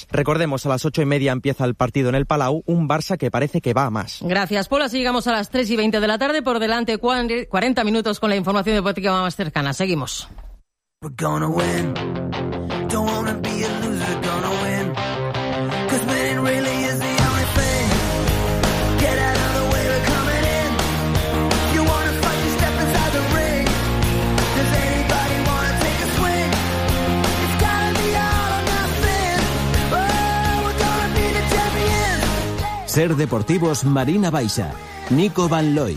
Recordemos, a las 8:30 empieza el partido en el Palau, un Barça que parece que va a más. Gracias, Paul. Así llegamos a las 3:20 de la tarde. Por delante 40 minutos con la información deportiva más cercana. Seguimos. Ser Deportivos Marina Baixa, Nico Van Looy.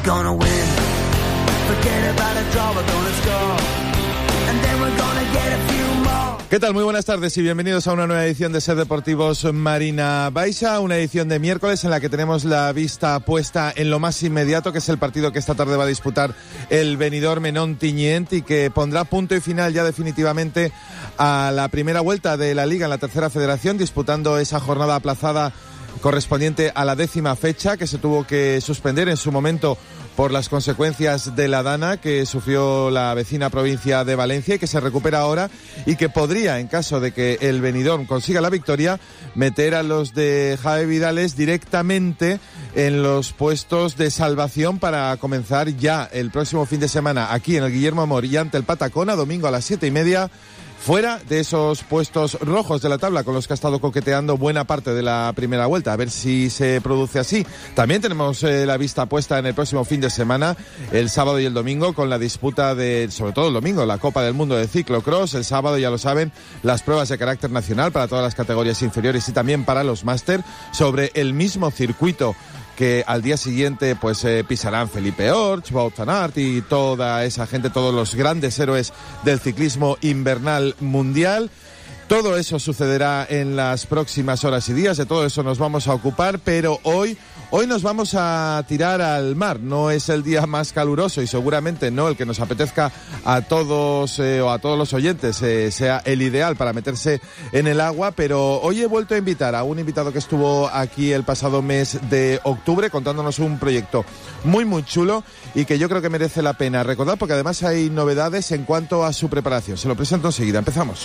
¿Qué tal? Muy buenas tardes y bienvenidos a una nueva edición de Ser Deportivos Marina Baixa, una edición de miércoles en la que tenemos la vista puesta en lo más inmediato, que es el partido que esta tarde va a disputar el Benidorm en Ontinyent y que pondrá punto y final ya definitivamente a la primera vuelta de la Liga en la tercera federación, disputando esa jornada aplazada correspondiente a la 10ª fecha, que se tuvo que suspender en su momento por las consecuencias de la dana que sufrió la vecina provincia de Valencia y que se recupera ahora y que podría, en caso de que el Benidorm consiga la victoria, meter a los de Javi Vidales directamente en los puestos de salvación para comenzar ya el próximo fin de semana aquí en el Guillermo Amor y ante el Patacona, domingo a las 7:30, fuera de esos puestos rojos de la tabla con los que ha estado coqueteando buena parte de la primera vuelta. A ver si se produce así. También tenemos la vista puesta en el próximo fin de semana, el sábado y el domingo, con la disputa de, sobre todo el domingo, la Copa del Mundo de Ciclocross. El sábado, ya lo saben, las pruebas de carácter nacional para todas las categorías inferiores y también para los máster sobre el mismo circuito que al día siguiente pues pisarán Felipe Orts, Wout van Aert y toda esa gente, todos los grandes héroes del ciclismo invernal mundial. Todo eso sucederá en las próximas horas y días, de todo eso nos vamos a ocupar, pero hoy nos vamos a tirar al mar. No es el día más caluroso y seguramente no el que nos apetezca a todos o a todos los oyentes sea el ideal para meterse en el agua, pero hoy he vuelto a invitar a un invitado que estuvo aquí el pasado mes de octubre contándonos un proyecto muy muy chulo y que yo creo que merece la pena recordar porque además hay novedades en cuanto a su preparación. Se lo presento enseguida, empezamos.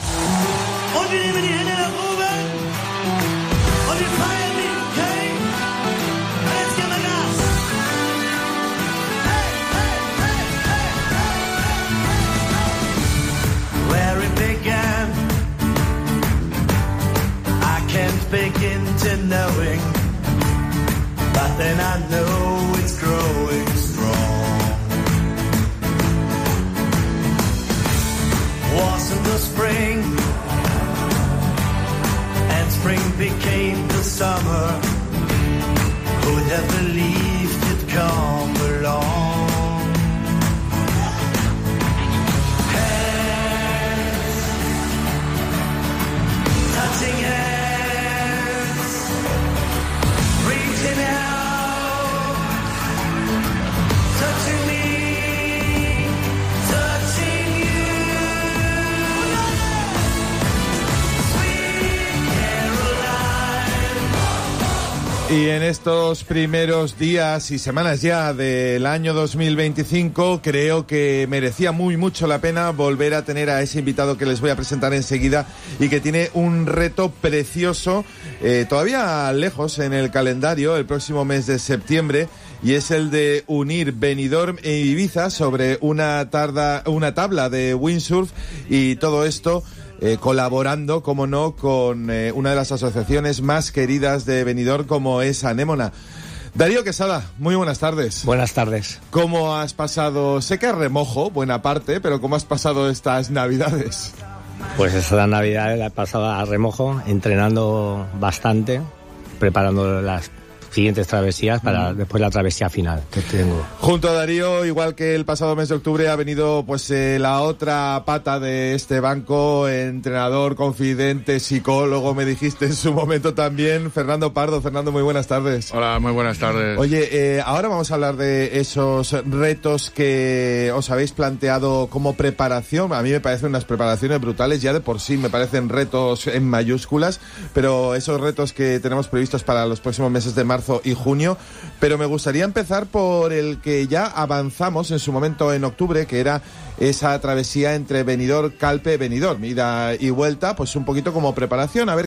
Begin to knowing, but then I know it's growing strong. Wasn't the spring, and spring became the summer. Who'd have believed it'd come along? Hands, touching hands. Y en estos primeros días y semanas ya del año 2025 creo que merecía mucho la pena volver a tener a ese invitado que les voy a presentar enseguida y que tiene un reto precioso, todavía lejos en el calendario, el próximo mes de septiembre, y es el de unir Benidorm e Ibiza sobre una tabla de windsurf y todo esto colaborando, como no, con una de las asociaciones más queridas de Benidorm como es Anémona. Darío Quesada, muy buenas tardes. Buenas tardes. ¿Cómo has pasado? Sé que a remojo, buena parte, pero ¿cómo has pasado estas Navidades? Pues esta Navidad la he pasado a remojo, entrenando bastante, preparando las siguientes travesías para después la travesía final que tengo. Junto a Darío, igual que el pasado mes de octubre, ha venido pues la otra pata de este banco, entrenador, confidente, psicólogo, me dijiste en su momento también, Fernando Pardo. Fernando, muy buenas tardes. Hola, muy buenas tardes. Oye, ahora vamos a hablar de esos retos que os habéis planteado como preparación. A mí me parecen unas preparaciones brutales, ya de por sí me parecen retos en mayúsculas, pero esos retos que tenemos previstos para los próximos meses de marzo y junio, pero me gustaría empezar por el que ya avanzamos en su momento en octubre, que era esa travesía entre Benidorm, Calpe, Benidorm, ida y vuelta, pues un poquito como preparación, a ver